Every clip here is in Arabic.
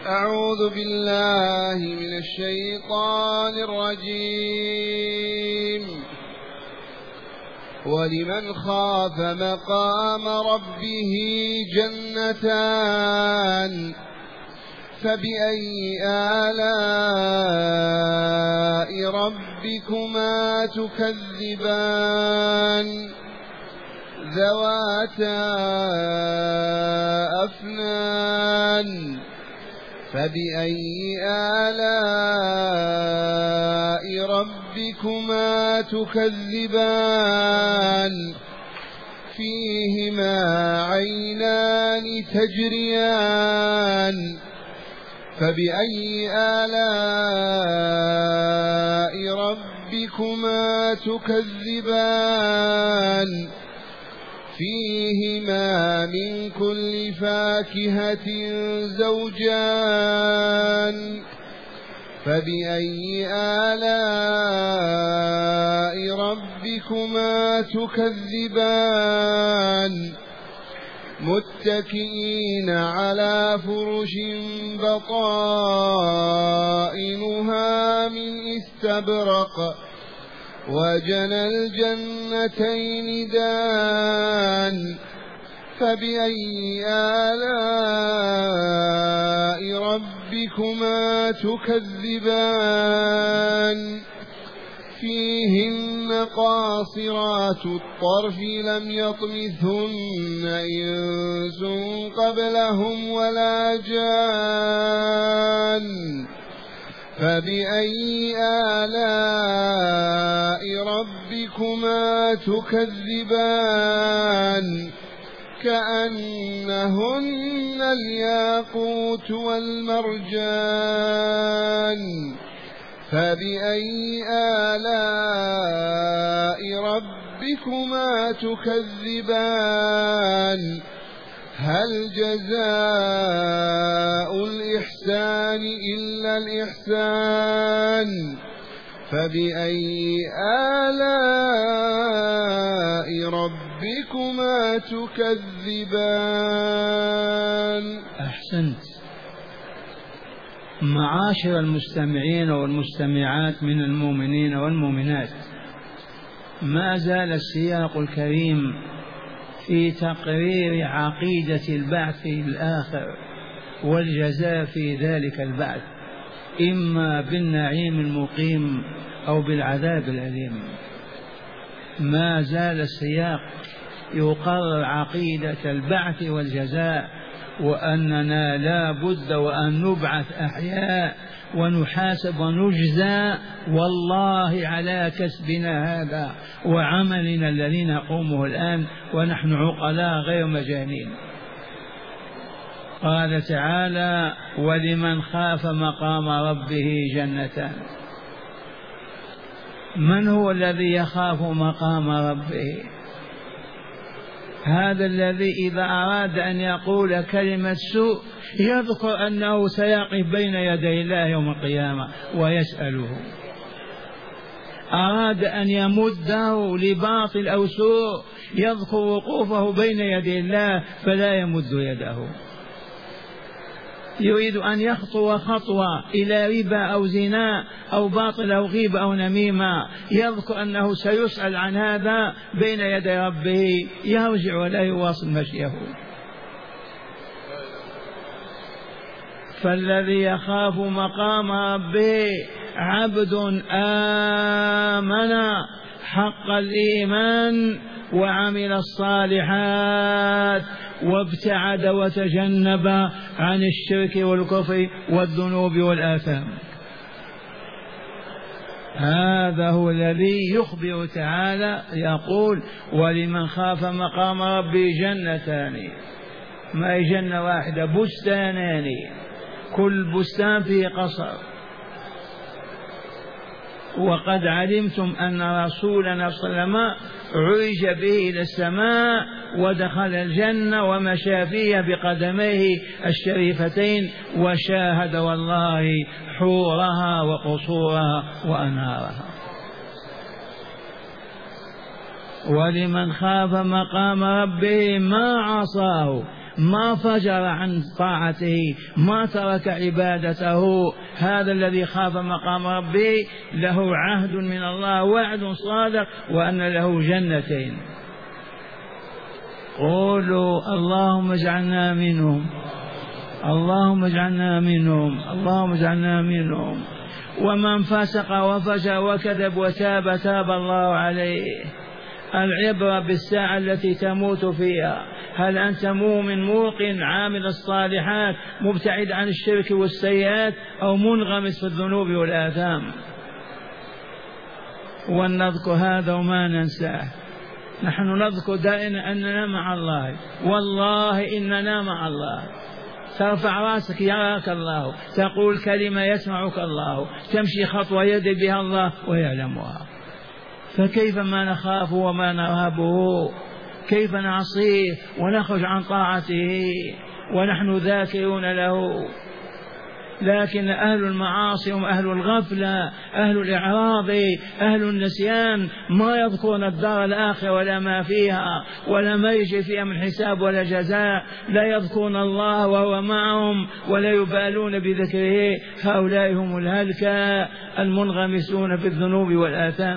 أعوذ بالله من الشيطان الرجيم. ولمن خاف مقام ربه جنتان فبأي آلاء ربكما تكذبان ذواتا أفنان فبأي آلاء ربكما تكذبان فيهما عينان تجريان فبأي آلاء ربكما تكذبان فيهما من كل فاكهة زوجان فبأي آلاء ربكما تكذبان متكئين على فرش بطائنها من استبرق وجنى الجنتين دان فبأي آلاء ربكما تكذبان فيهن قاصرات الطرف لم يطمثهن إنس قبلهم ولا جان فبأي آلاء ربكما تكذبان كأنهن الياقوت والمرجان فبأي آلاء ربكما تكذبان هل جزاء الإحسان إلا الإحسان فبأي آلاء ربكما تكذبان. أحسنت. معاشر المستمعين والمستمعات من المؤمنين والمؤمنات، ما زال السياق الكريم في تقرير عقيدة البعث في الآخر والجزاء في ذلك البعث، إما بالنعيم المقيم أو بالعذاب الأليم. ما زال السياق يقرر عقيدة البعث والجزاء، وأننا لا بد وأن نبعث أحياء ونحاسب ونجزى والله على كسبنا هذا وعملنا الذي نقومه الآن ونحن عقلاء غير مجانين. قال تعالى: ولمن خاف مقام ربه جنتان. من هو الذي يخاف مقام ربه؟ هذا الذي إذا أراد أن يقول كلمة سوء يذكر أنه سيقف بين يدي الله يوم القيامة ويسأله. أراد أن يمده لباطل أو سوء يذكر وقوفه بين يدي الله فلا يمد يده. يريد أن يخطو خطوة إلى ربا أو زنا أو باطل أو غيبة أو نميمة يذكر أنه سيسأل عن هذا بين يدي ربه، يرجع ولا يواصل مشيه. فالذي يخاف مقام ربه عبد آمن حق الإيمان وعمل الصالحات وابتعد وتجنب عن الشرك والكفر والذنوب والآثام. هذا هو الذي يخبر تعالى يقول: ولمن خاف مقام ربه جنتان. ما هي جنة واحدة، بستانان، كل بستان فيه قصر. وقد علمتم أن رسولنا صلى الله عليه وسلم عرج به إلى السماء ودخل الجنة ومشى فيها بقدميه الشريفتين وشاهد والله حورها وقصورها وأنهارها. ولمن خاف مقام ربه ما عصاه ما فجر عن طاعته، ما ترك عبادته. هذا الذي خاف مقام ربه له عهد من الله، وعد صادق، وأن له جنتين. قولوا اللهم اجعلنا منهم، اللهم اجعلنا منهم، اللهم اجعلنا منهم. ومن فسق وفجر وكذب وتاب تاب الله عليه. العبرة بالساعة التي تموت فيها. هل أنت مؤمن موقن عامل الصالحات مبتعد عن الشرك والسيئات، أو منغمس في الذنوب والآثام؟ ونذكر هذا وما ننساه. نحن نذكر دائما أننا مع الله، والله إننا مع الله. ترفع راسك يراك الله، تقول كلمة يسمعك الله، تمشي خطوة يدري بها الله ويعلمها. فكيف ما نخاف وما نرهبه؟ كيف نعصيه ونخرج عن طاعته ونحن ذاكرون له؟ لكن أهل المعاصي هم أهل الغفلة، أهل الإعراض، أهل النسيان، ما يذكرون الدار الآخرة ولا ما فيها ولا ما يجي فيها من حساب ولا جزاء. لا يذكرون الله وهو معهم ولا يبالون بذكره. هؤلاء هم الهلكة المنغمسون في الذنوب والآثام.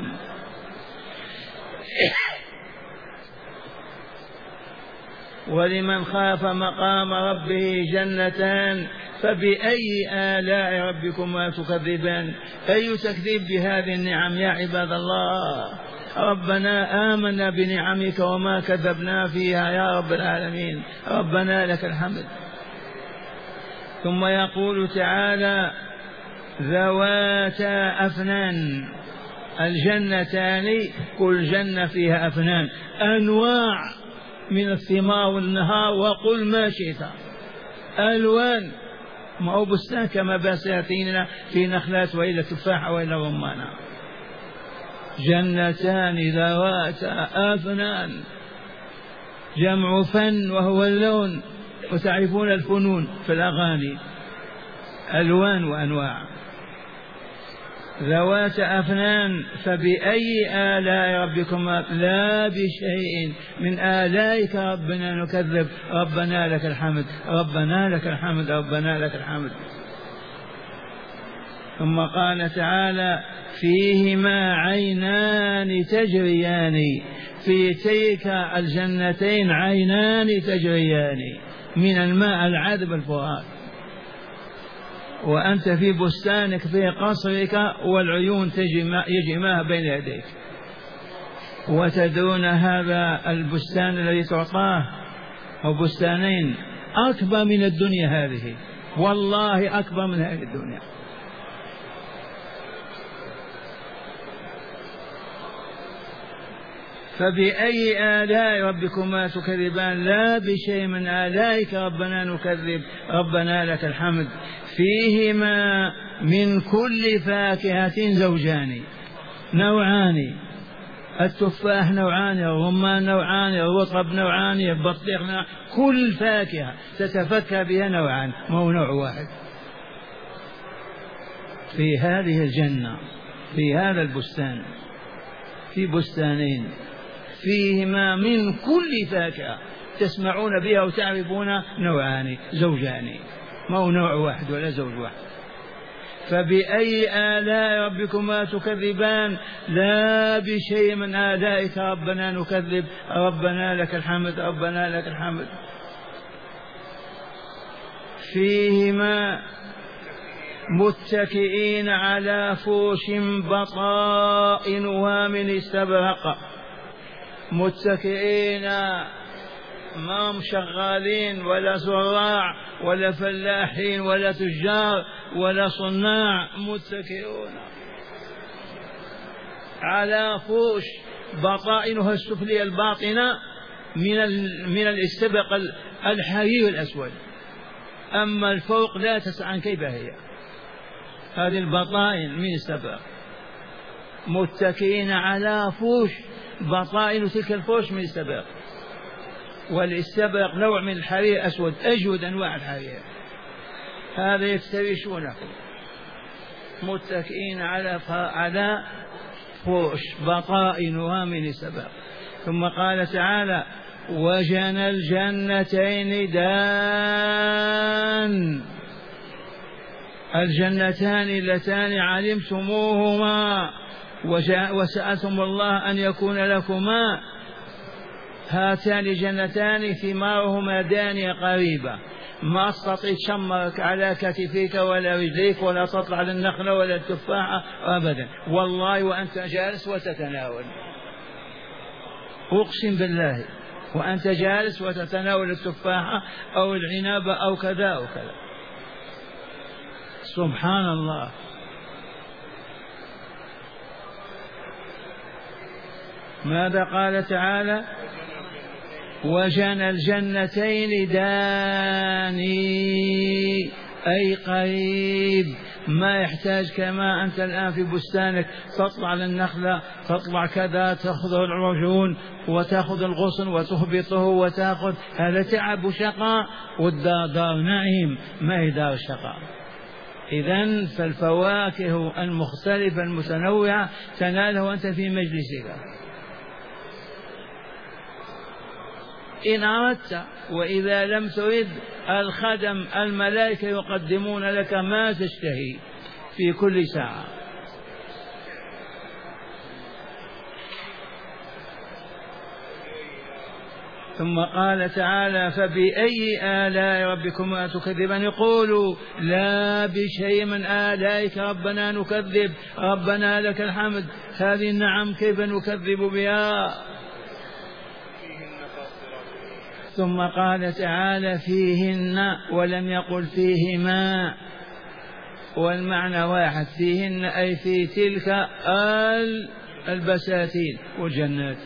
ولمن خاف مقام ربه جنتان فبأي آلاء ربكما تكذبان؟ أي تكذيب بهذه النعم يا عباد الله؟ ربنا آمنا بنعمك وما كذبنا فيها يا رب العالمين. ربنا لك الحمد. ثم يقول تعالى ذواتا أفنان. الجنتان كل جنة فيها أفنان، أنواع من الثمار والنهار، وقل ما شئت، ألوان. ما هو بستان كما بساتيننا في نخلات وإلى تفاحة وإلى رمانة. جنتان ذواتا أفنان، جمع فن وهو اللون، وتعرفون الفنون في الأغاني، ألوان وأنواع. ذوات أفنان فبأي آلاء ربكما؟ لا بشيء من آلائك ربنا نكذب. ربنا لك الحمد، ربنا لك الحمد، ربنا لك الحمد. ثم قال تعالى فيهما عينان تجريان. في تلك الجنتين عينان تجريان من الماء العذب الفرات. وأنت في بستانك في قصرك والعيون يجري ماء بين يديك. وتدرون هذا البستان الذي تعطاه هو بستانين أكبر من الدنيا هذه، والله أكبر من هذه الدنيا. فبأي آلاء ربكما تكذبان؟ لا بشيء من آلائك ربنا نكذب. ربنا لك الحمد. فيهما من كل فاكهة زوجان، نوعان، التفاح نوعان، الرمان نوعان، الرطب نوعان، البطيخ نوعان. كل فاكهة تتفكى بها نوعان، مو نوع واحد. في هذه الجنة، في هذا البستان، في بستانين فيهما من كل فاكهة تسمعون بها وتعرفون نوعان، زوجان، ما هو نوع واحد ولا زوج واحد. فبأي آلاء ربكما تكذبان؟ لا بشيء من آلائك ربنا نكذب. ربنا لك الحمد، ربنا لك الحمد. فيهما متكئين على فرش بطائنها من استبرق. متكئين، ما هم شغالين ولا زراع ولا فلاحين ولا تجار ولا صناع، متكئون على فرش بطائنها السفلية الباطنة من الاستبرق الحرير الأسود، أما الفوق لا تسأل عن كيف هي. هذه البطائن من استبرق. متكئين على فرش، بطائن تلك الفرش من استبرق. والاستبرق نوع من الحرير أسود، أجود أنواع الحرير، هذا يفترشونه. متكئين على فرش بطائنها من استبرق. ثم قال تعالى وجنى الجنتين دان، الجنتان اللتان علمتموهما وسألتم الله أن يكون لكما، هاتان جنتان ثمارهما دانية قريبة، ما تستطيع تشمرك على كتفيك ولا رجليك ولا تطلع للنخلة ولا التفاحة أبدا، والله وأنت جالس وتتناول، أقسم بالله وأنت جالس وتتناول التفاحة أو العنب أو كذا أو كذا. سبحان الله. ماذا قال تعالى؟ وجنى الجنتين داني، أي قريب، ما يحتاج كما أنت الآن في بستانك تطلع للنخلة تطلع كذا تأخذ العجون وتأخذ الغصن وتهبطه وتأخذ، هذا تعب وشقاء، والدار دار نعيم ما هي دار شقاء. إذن فالفواكه المختلفة المتنوعة تنالها أنت في مجلسك إن أردت، وإذا لم ترد الخدم الملائكة يقدمون لك ما تشتهي في كل ساعة. ثم قال تعالى فبأي آلاء ربكما تكذبان، يقولوا لا بشيء من آلائك ربنا نكذب، ربنا لك الحمد، هذه النعم كيف نكذب بها. ثم قال تعالى فيهن ولم يقل فيهما، والمعنى واحد، فيهن أي في تلك البساتين والجنات،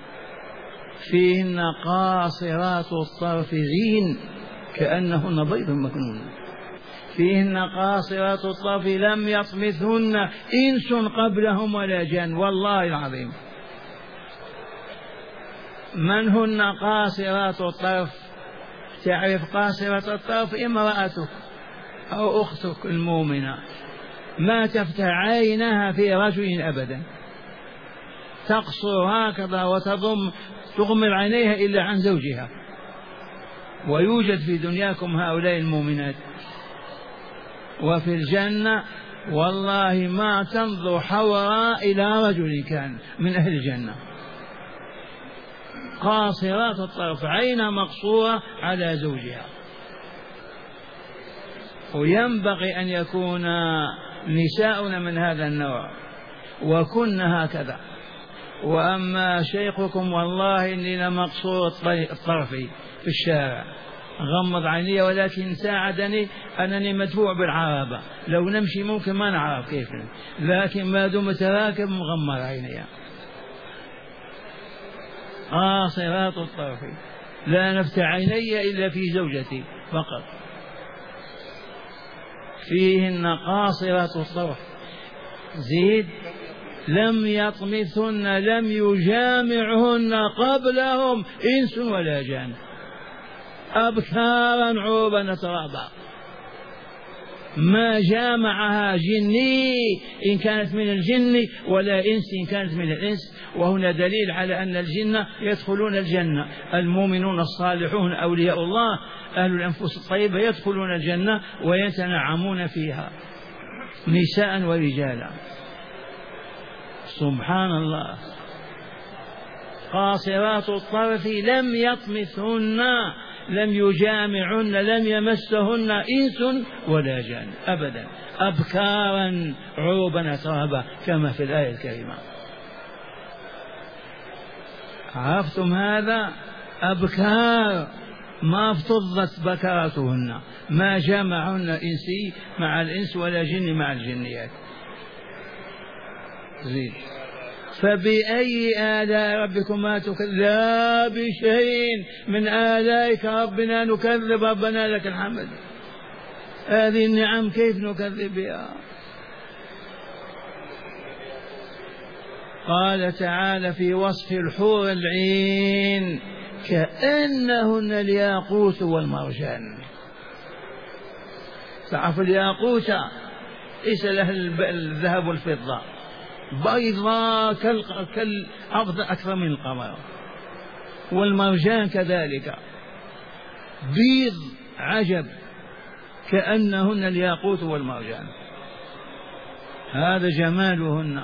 فيهن قاصرات الطرف عين كأنهن بيض مكنون، فيهن قاصرات الطرف لم يطمثهن إنس قبلهم ولا جان، والله العظيم. من هن قاصرات الطرف؟ تعرف قاصرة الطرف؟ امرأتك أو أختك المؤمنة ما تفتح عينها في رجل أبدا، تقصر هكذا تغمض عينيها إلا عن زوجها، ويوجد في دنياكم هؤلاء المؤمنات. وفي الجنة والله ما تنظر حوراء إلى رجل كان من أهل الجنة، قاصرات الطرف عينها مقصورة على زوجها. وينبغي أن يكون نساؤنا من هذا النوع وكن هكذا. وأما شيخكم والله إني لمقصور الطرف في الشارع، غمض عيني، ولكن ساعدني أنني مدفوع بالعربة، لو نمشي ممكن ما نعرف كيف، لكن ما دمت راكب مغمض عيني. قاصرات الطرف لا نفتح عيني إلا في زوجتي فقط. فيهن قاصرات الطرف، زيد لم يطمثن لم يجامعهن قبلهم إنس ولا جان، أبكارا عربا ترابا، ما جامعها جني إن كانت من الجن ولا إنس إن كانت من الإنس. وهنا دليل على أن الجن يدخلون الجنة، المؤمنون الصالحون أولياء الله أهل الأنفس الطيبة يدخلون الجنة ويتنعمون فيها نساء ورجالا. سبحان الله. قاصرات الطرف لم يطمثهن لم يجامعهن لم يمسهن إنس ولا جان أبدا، أبكارا عربا أترابا كما في الآية الكريمة. عرفتم هذا؟ أبكار ما افتضت بكراتهن، ما جمعهن إنسي مع الإنس ولا جن مع الجنيات. زين. فبأي آلاء ربكما تكذب؟ لا بشيء من آلائك ربنا نكذب، ربنا لك الحمد. هذه النعم كيف نكذب بها؟ قال تعالى في وصف الحور العين كأنهن الياقوت والمرجان. تعرف الياقوت ليس له الذهب والفضة، بيضاء كالأرض أكثر من القمر، والمرجان كذلك بيض عجب كأنهن الياقوت والمرجان، هذا جمالهن.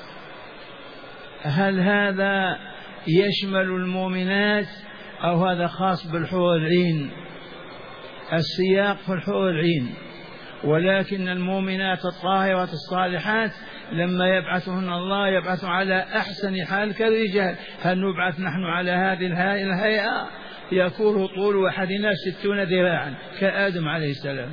هل هذا يشمل المؤمنات أو هذا خاص بالحور العين؟ السياق في الحور العين، ولكن المؤمنات الطاهرات الصالحات لما يبعثهن الله يبعث على أحسن حال كالرجال. هل نبعث نحن على هذه الهيئة؟ يكون طول أحدنا 60 ذراعا كآدم عليه السلام.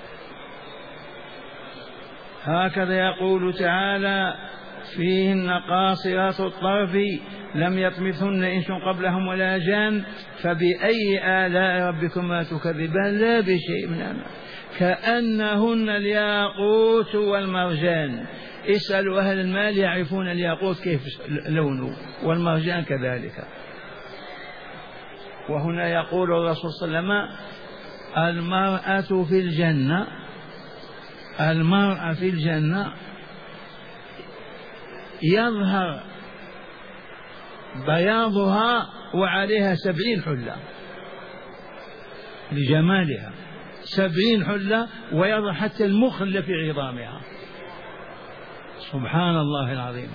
هكذا يقول تعالى: فيهن قاصرات الطرف لم يطمثهن إنس قبلهم ولا جان فبأي آلاء ربكما تكذبان لا بشيء من أمر كأنهن الياقوت والمرجان. اسألوا أهل المال يعرفون الياقوت كيف لونه والمرجان كذلك. وهنا يقول الرسول صلى الله عليه وسلم: المرأة في الجنة، المرأة في الجنة يظهر بياضها وعليها 70 حلة لجمالها، 70 حلة، ويظهر حتى المخ اللي في عظامها. سبحان الله العظيم.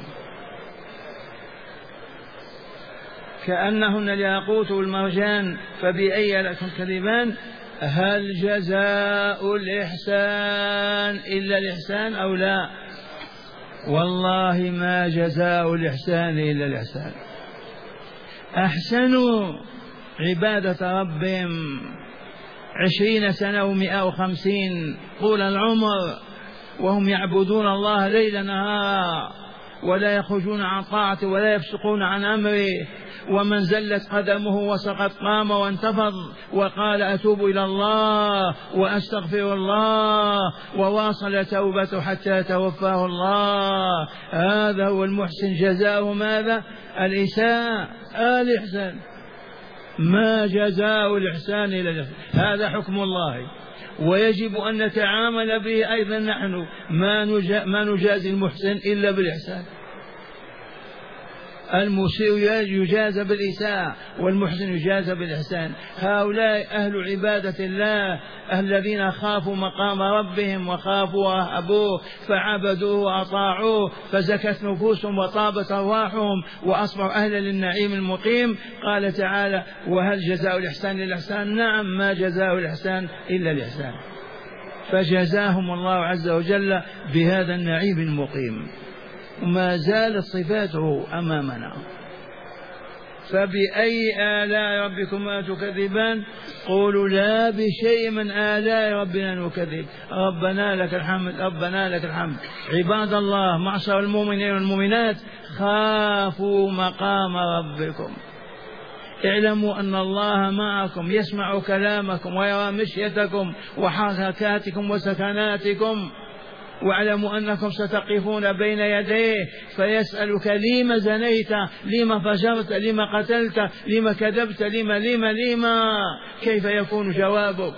كأنهن الياقوت والمرجان فبأي آلاء تكذبان. هل جزاء الإحسان إلا الإحسان أو لا؟ والله ما جزاء الإحسان إلا الإحسان. أحسنوا عبادة ربهم 20 سنة و150 طول العمر وهم يعبدون الله ليل نهارا ولا يخرجون عن طاعته ولا يفسقون عن أمره. ومن زلت قدمه وسقط قام وانتفض وقال أتوب إلى الله وأستغفر الله وواصل توبته حتى توفاه الله. هذا هو المحسن، جزاؤه ماذا؟ الإحسان. الإحسان ما جزاء الإحسان إلا الإحسان. هذا حكم الله ويجب أن نتعامل به أيضا نحن. ما نجازي المحسن إلا بالإحسان. المسيء يجازى بالإساءة والمحسن يجازى بالإحسان. هؤلاء أهل عبادة الله الذين خافوا مقام ربهم وخافوا وهبوه فعبدوه وأطاعوه فزكت نفوسهم وطابت أرواحهم وأصبحوا أهلا للنعيم المقيم. قال تعالى: وهل جزاء الإحسان إلا الإحسان؟ نعم، ما جزاء الإحسان إلا الإحسان. فجزاهم الله عز وجل بهذا النعيم المقيم وما زالت صفاته أمامنا. فبأي آلاء ربكما تكذبان؟ قولوا لا بشيء من آلاء ربنا نكذب. ربنا لك الحمد، ربنا لك الحمد. عباد الله، معشر المؤمنين والمؤمنات، خافوا مقام ربكم. اعلموا أن الله معكم، يسمع كلامكم ويرى مشيتكم وحركاتكم وسكناتكم. واعلموا أنكم ستقفون بين يديه فيسألك: لما زنيت؟ لما فجرت؟ لما قتلت؟ لما كذبت؟ لما كيف يكون جوابك؟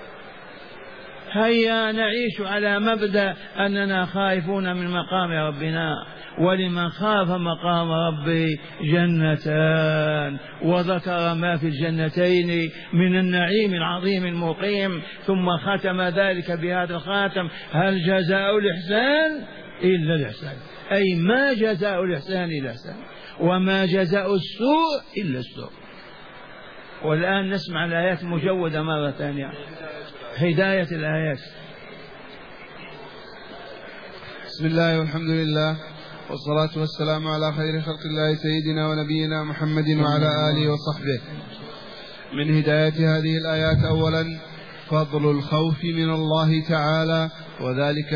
هيا نعيش على مبدأ أننا خائفون من مقام ربنا. ولمن خاف مقام ربي جنتان، وذكر ما في الجنتين من النعيم العظيم المقيم، ثم ختم ذلك بهذا الخاتم: هل جزاء الإحسان إلا الإحسان. أي ما جزاء الإحسان إلا الإحسان، وما جزاء السوء إلا السوء. والآن نسمع الآيات المجودة مرة ثانية، هداية الآيات. بسم الله والحمد لله والصلاة والسلام على خير خلق الله سيدنا ونبينا محمد وعلى آله وصحبه. من هداية هذه الآيات: أولا فضل الخوف من الله تعالى، وذلك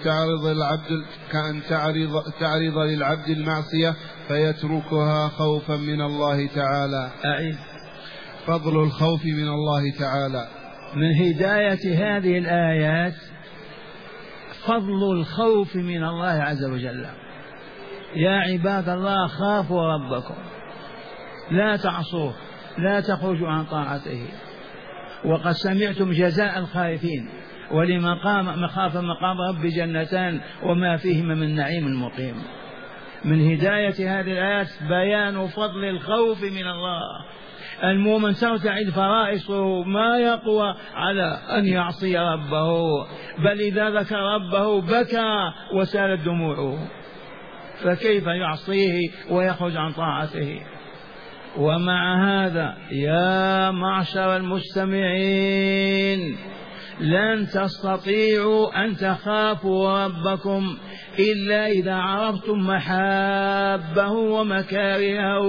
كأن تعرض للعبد المعصية فيتركها خوفا من الله تعالى. فضل الخوف من الله تعالى. من هداية هذه الآيات فضل الخوف من الله عز وجل. يا عباد الله، خافوا ربكم، لا تعصوه، لا تخرجوا عن طاعته. وقد سمعتم جزاء الخائفين، ولمن خاف مقام رب جنتان وما فيهما من نعيم المقيم. من هداية هذه الآيات بيان فضل الخوف من الله. المؤمن ترتعد فرائصه، ما يقوى على أن يعصي ربه، بل إذا ذكر ربه بكى وسالت دموعه، فكيف يعصيه ويخرج عن طاعته؟ ومع هذا يا معشر المستمعين، لن تستطيعوا أن تخافوا ربكم إلا إذا عرفتم محابه ومكارهه،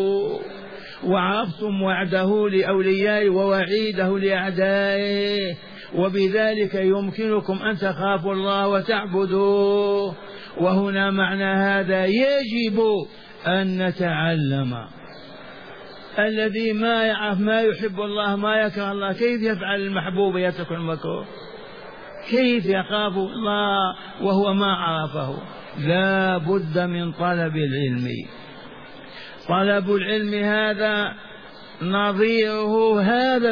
وعرفتم وعده لأوليائه ووعيده لأعدائه، وبذلك يمكنكم أن تخافوا الله وتعبدوه. وهنا معنى هذا يجب أن نتعلم. الذي ما يعرف ما يحب الله ما يكره الله كيف يفعل المحبوب يترك المكروه؟ كيف يخاف الله وهو ما عرفه؟ لا بد من طلب العلم. طلب العلم هذا نظيره هذه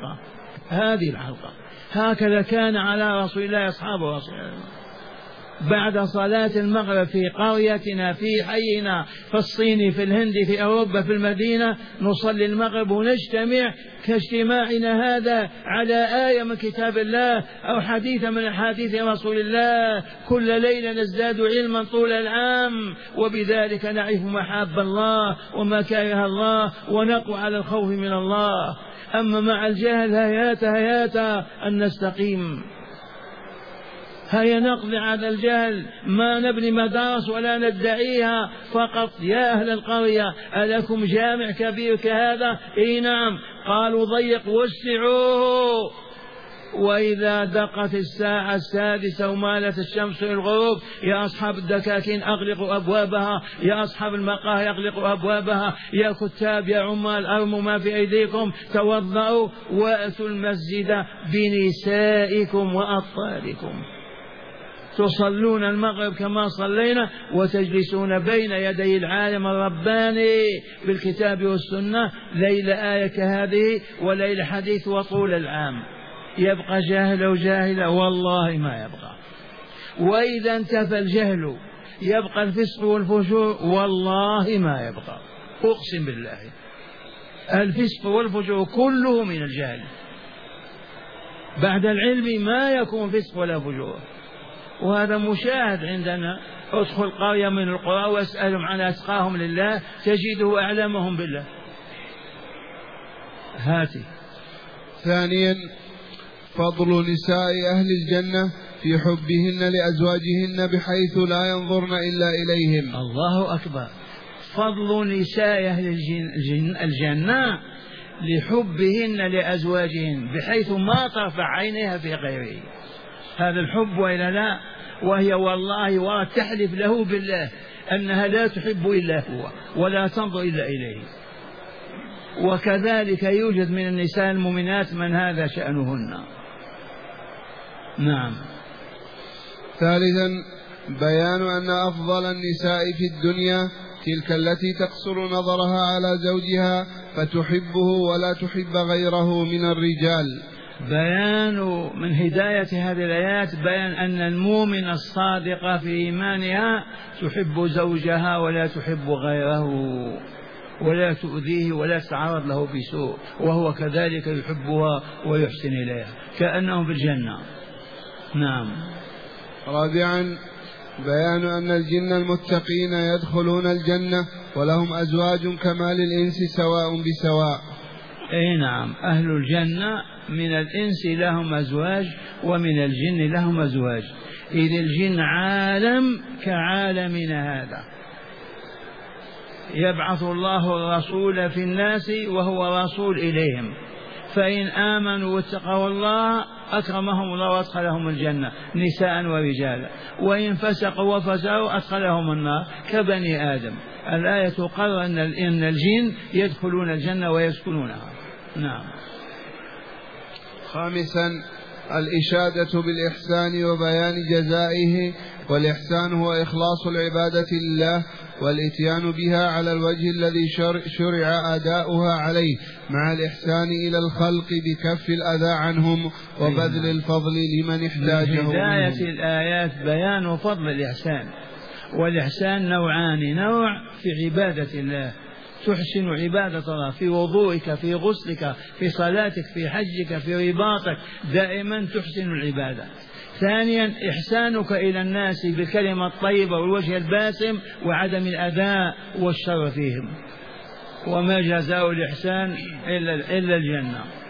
الحلقة. هكذا كان على رسول الله أصحاب رسول الله. بعد صلاة المغرب في قريتنا في حينا في الصين في الهند في أوروبا في المدينة نصلي المغرب ونجتمع كاجتماعنا هذا على آية من كتاب الله أو حديث من حديث رسول الله. كل ليلة نزداد علما طول العام، وبذلك نعرف محاب الله ومكاره الله ونقوى على الخوف من الله. أما مع الجهل هيات أن نستقيم، هيا نقضي على الجهل، ما نبني مدارس ولا ندعيها فقط. يا أهل القرية ألكم جامع كبير كهذا؟ إي نعم. قالوا ضيق وسعوه. وإذا دقت الساعة 6 ومالت الشمس الغروب، يا أصحاب الدكاكين أغلقوا أبوابها، يا أصحاب المقاهي أغلقوا أبوابها، يا كتاب يا عمال أرموا ما في أيديكم، توضأوا وأتوا المسجد بنسائكم وأطفالكم. تصلون المغرب كما صلينا وتجلسون بين يدي العالم الرباني بالكتاب والسنة، ليل آية كهذه وليل حديث وطول العام. يبقى جاهل وجاهلة؟ والله ما يبقى. وإذا انتفى الجهل يبقى الفسق والفجور؟ والله ما يبقى. أقسم بالله الفسق والفجور كله من الجهل. بعد العلم ما يكون فسق ولا فجور، وهذا مشاهد عندنا. ادخل قرية من القرى واسألهم عن أتقاهم لله تجده أعلمهم بالله. هاتي. ثانيا فضل نساء أهل الجنة في حبهن لأزواجهن بحيث لا ينظرن إلا إليهم. الله أكبر. فضل نساء أهل الجنة لحبهن لأزواجهن بحيث ما ترفع عينيها في غيره. هذا الحب وإلا لا؟ وهي والله تحلف له بالله أنها لا تحب إلا هو ولا تنظر إلا إليه. وكذلك يوجد من النساء المؤمنات من هذا شأنهن. نعم. ثالثا بيان أن أفضل النساء في الدنيا تلك التي تقصر نظرها على زوجها فتحبه ولا تحب غيره من الرجال. بيان من هداية هذه الآيات بيان أن المؤمن الصادق في إيمانها تحب زوجها ولا تحب غيره، ولا تؤذيه ولا تتعرض له بسوء، وهو كذلك يحبها ويحسن إليها كأنهم في الجنة. نعم. رابعا بيان أن الجن المتقين يدخلون الجنة ولهم أزواج كما للإنس سواء بسواء. أي نعم. أهل الجنة من الإنس لهم أزواج ومن الجن لهم أزواج، إذ الجن عالم كعالمنا هذا. يبعث الله الرسول في الناس وهو رسول إليهم، فإن آمنوا واتقوا الله أكرمهم الله وأدخلهم الجنة نساء ورجالا، وإن فسقوا وفسقوا أدخلهم النار كبني آدم. الآية تقرر أن الجن يدخلون الجنة ويسكنونها. نعم. خامسا الإشادة بالإحسان وبيان جزائه، والإحسان هو إخلاص العبادة لله والإتيان بها على الوجه الذي شرع أداؤها عليه، مع الإحسان إلى الخلق بكف الأذى عنهم وبذل الفضل لمن احتاجه. من هداية الآيات بيان فضل الإحسان، والإحسان نوعان: نوع في عبادة الله تحسن عبادة الله في وضوئك، في غسلك، في صلاتك، في حجك، في رباطك، دائما تحسن العبادة. ثانيا إحسانك إلى الناس بالكلمة الطيبة والوجه الباسم وعدم الأذى والشر فيهم. وما جزاء الإحسان إلا الجنة.